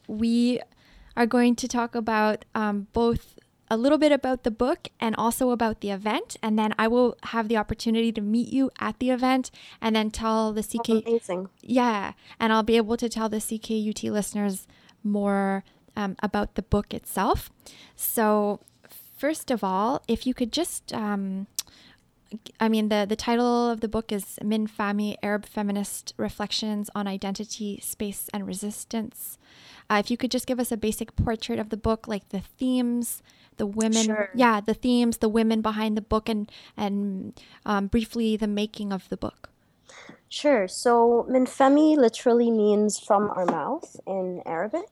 we are going to talk about both a little bit about the book and also about the event. And then I will have the opportunity to meet you at the event and then tell the CK. Amazing. Yeah. And I'll be able to tell the CKUT listeners more about the book itself. So, first of all, if you could just, the title of the book is Min Fami, Arab Feminist Reflections on Identity, Space, and Resistance. If you could just give us a basic portrait of the book, like the themes, the women, Sure. the themes, the women behind the book, and briefly the making of the book. Sure. So Min Femi literally means from our mouth in Arabic.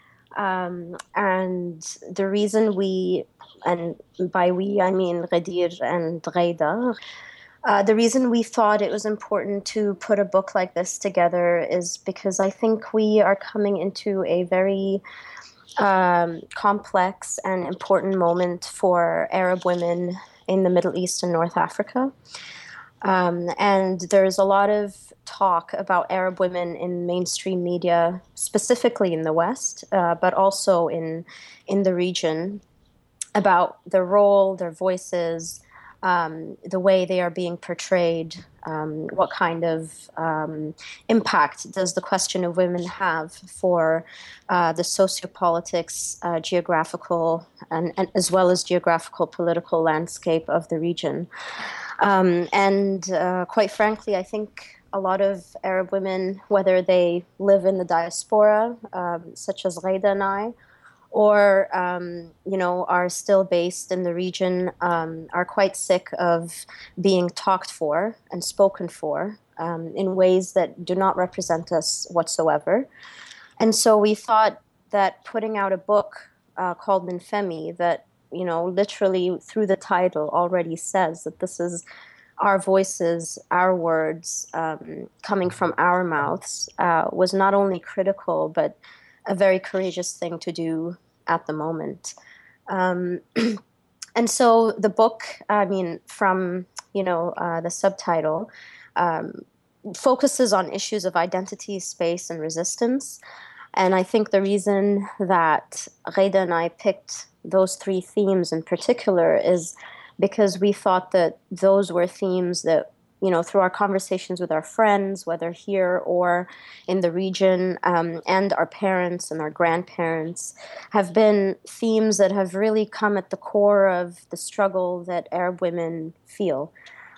And the reason and by we I mean Ghadir and Ghaida, the reason we thought it was important to put a book like this together is because I think we are coming into a very complex and important moment for Arab women in the Middle East and North Africa. And there's a lot of talk about Arab women in mainstream media, specifically in the West, but also in the region, about their role, their voices, the way they are being portrayed, what kind of impact does the question of women have for the sociopolitics, geographical, and as well as geographical political landscape of the region. And quite frankly, I think a lot of Arab women, whether they live in the diaspora, such as Ghaida and I, or are still based in the region, are quite sick of being talked for and spoken for in ways that do not represent us whatsoever. And so we thought that putting out a book called Min Femi, that literally through the title already says that this is our voices, our words coming from our mouths, was not only critical, but a very courageous thing to do at the moment. And so the book, from, the subtitle, focuses on issues of identity, space, and resistance. And I think the reason that Ghaida and I picked those three themes in particular is because we thought that those were themes that, through our conversations with our friends, whether here or in the region, and our parents and our grandparents, have been themes that have really come at the core of the struggle that Arab women feel.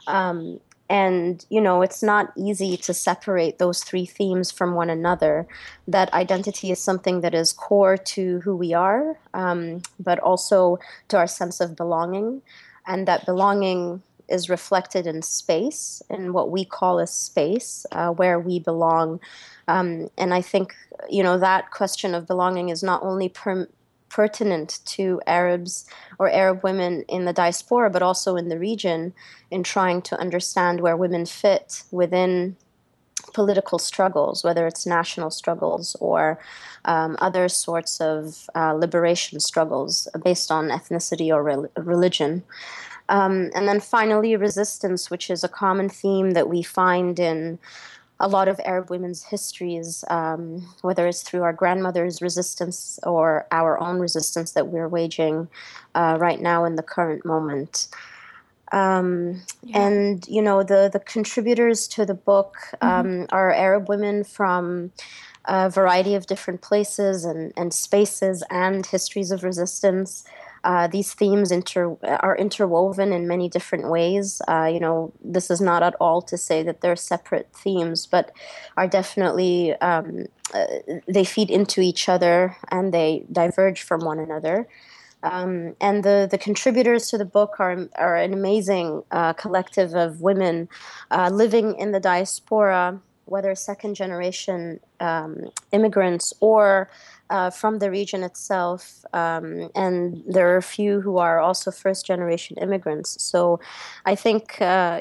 And, it's not easy to separate those three themes from one another. That identity is something that is core to who we are, but also to our sense of belonging. And that belonging is reflected in space, in what we call a space, where we belong. And I think, that question of belonging is not only pertinent to Arabs or Arab women in the diaspora, but also in the region, in trying to understand where women fit within political struggles, whether it's national struggles or other sorts of liberation struggles based on ethnicity or religion. And then finally, resistance, which is a common theme that we find in a lot of Arab women's histories, whether it's through our grandmother's resistance or our own resistance that we're waging right now in the current moment. And, the contributors to the book are Arab women from a variety of different places and spaces and histories of resistance. These themes are interwoven in many different ways. This is not at all to say that they're separate themes, but are definitely, they feed into each other and they diverge from one another. And the contributors to the book are an amazing collective of women living in the diaspora, whether second generation immigrants or from the region itself. And there are a few who are also first generation immigrants. So I think,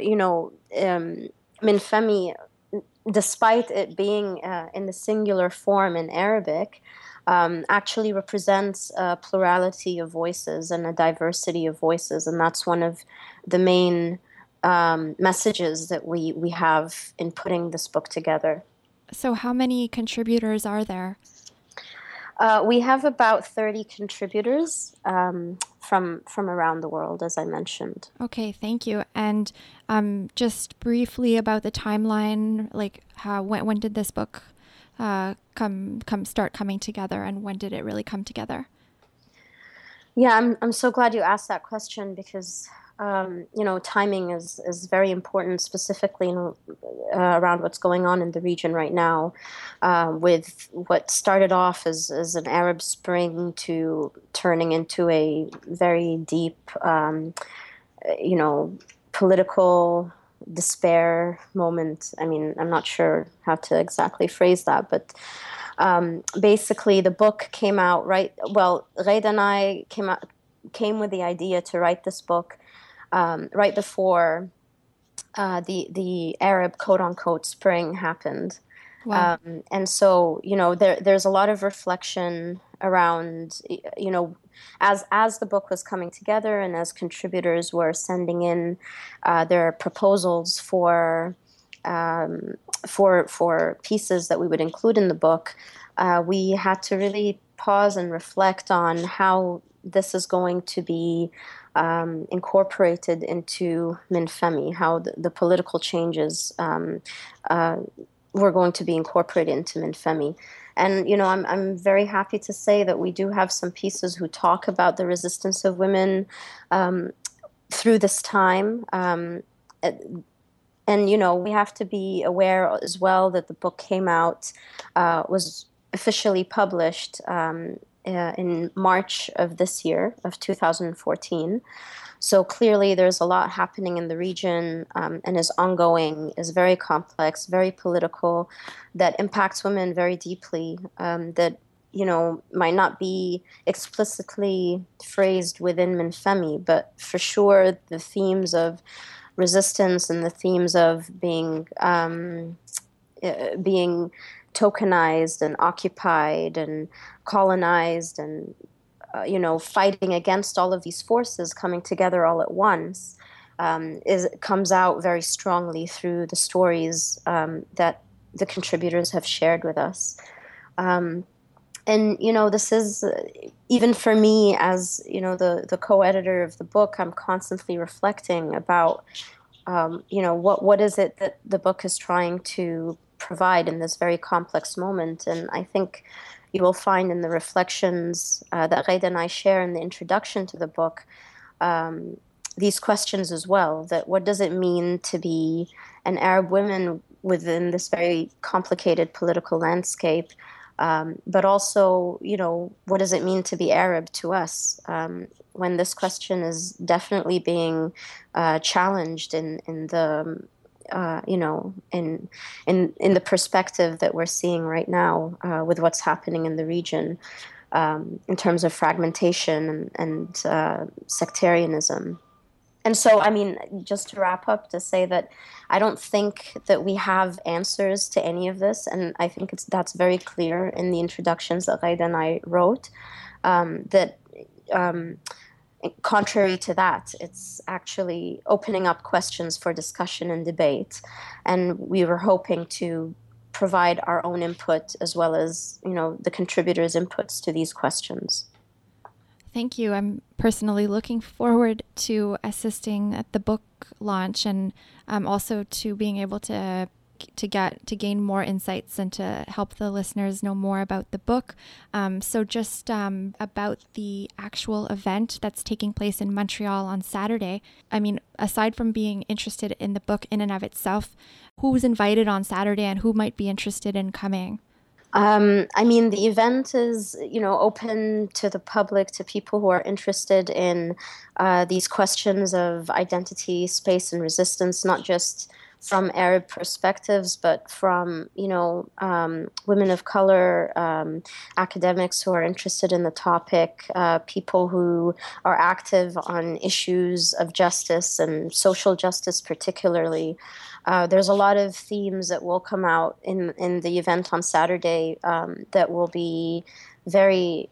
Min Femi, despite it being in the singular form in Arabic, actually represents a plurality of voices and a diversity of voices. And that's one of the main messages that we have in putting this book together. So how many contributors are there? We have about 30 contributors from around the world, as I mentioned. Okay, thank you. And just briefly about the timeline, like how when did this book come start coming together, and when did it really come together? Yeah, I'm so glad you asked that question because timing is very important, specifically around what's going on in the region right now, with what started off as an Arab Spring to turning into a very deep, you know, political despair moment. I mean, I'm not sure how to exactly phrase that, but basically the book came out right. Well, Reid and I came with the idea to write this book right before the Arab quote unquote spring happened. Wow. And so, there's a lot of reflection around, as the book was coming together and as contributors were sending in their proposals for pieces that we would include in the book, we had to really pause and reflect on how this is going to be incorporated into Minfemi, how the political changes were going to be incorporated into Minfemi. And I'm very happy to say that we do have some pieces who talk about the resistance of women through this time. And we have to be aware as well that the book came out, was officially published in March of this year, of 2014. So clearly, there's a lot happening in the region, and is ongoing, is very complex, very political, that impacts women very deeply. That might not be explicitly phrased within Minfemi, but for sure, the themes of resistance and the themes of being tokenized and occupied and colonized and fighting against all of these forces coming together all at once, comes out very strongly through the stories that the contributors have shared with us. And this is, even for me as the co-editor of the book, I'm constantly reflecting about what is it that the book is trying to provide in this very complex moment. And I think you will find in the reflections that Reid and I share in the introduction to the book, these questions as well. That what does it mean to be an Arab woman within this very complicated political landscape? But also, what does it mean to be Arab to us? When this question is definitely being challenged in the in the perspective that we're seeing right now with what's happening in the region, in terms of fragmentation and sectarianism. And so, I mean, just to wrap up, to say that I don't think that we have answers to any of this, and I think that's very clear in the introductions that Reid and I wrote. That contrary to that, it's actually opening up questions for discussion and debate, and we were hoping to provide our own input as well as the contributors' inputs to these questions. Thank you. I'm personally looking forward to assisting at the book launch, and also to being able to gain more insights and to help the listeners know more about the book. So just about the actual event that's taking place in Montreal on Saturday. I mean, aside from being interested in the book in and of itself, who's invited on Saturday and who might be interested in coming? I mean, the event is, open to the public, to people who are interested in these questions of identity, space, and resistance, not just from Arab perspectives, but from, women of color, academics who are interested in the topic, people who are active on issues of justice and social justice particularly. There's a lot of themes that will come out in the event on Saturday that will be very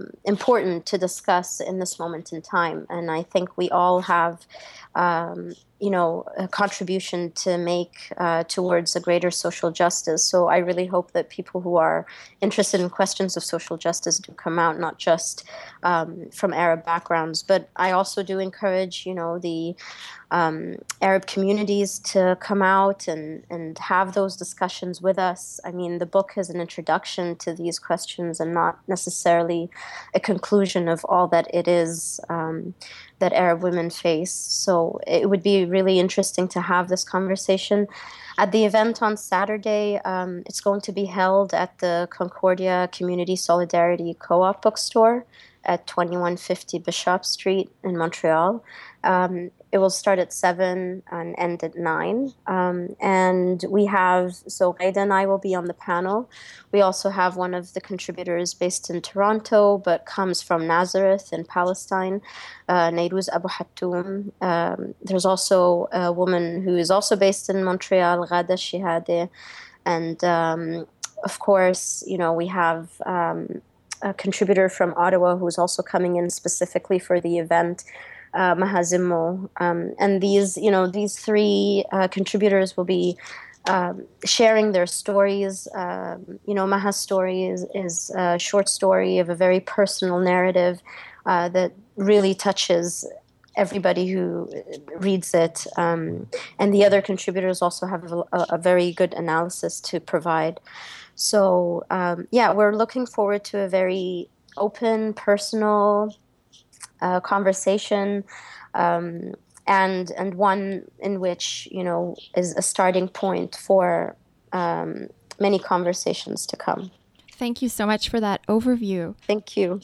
important to discuss in this moment in time. And I think we all have a contribution to make towards a greater social justice. So I really hope that people who are interested in questions of social justice do come out, not just from Arab backgrounds. But I also do encourage, the Arab communities to come out and have those discussions with us. I mean, the book is an introduction to these questions and not necessarily a conclusion of all that it is that Arab women face. So it would be really interesting to have this conversation. At the event on Saturday, it's going to be held at the Concordia Community Solidarity Co-op bookstore at 2150 Bishop Street in Montreal. It will start at 7 and end at 9. And so Ghaida and I will be on the panel. We also have one of the contributors based in Toronto, but comes from Nazareth in Palestine, Nairouz Abu Hattoum. There's also a woman who is also based in Montreal, Ghada Shihade. And of course, we have a contributor from Ottawa who's also coming in specifically for the event, Maha Zimmo. And these three contributors will be sharing their stories. Maha's story is a short story of a very personal narrative that really touches everybody who reads it. And the other contributors also have a very good analysis to provide. So, we're looking forward to a very open, personal conversation, and one in which, is a starting point for many conversations to come. Thank you so much for that overview. Thank you.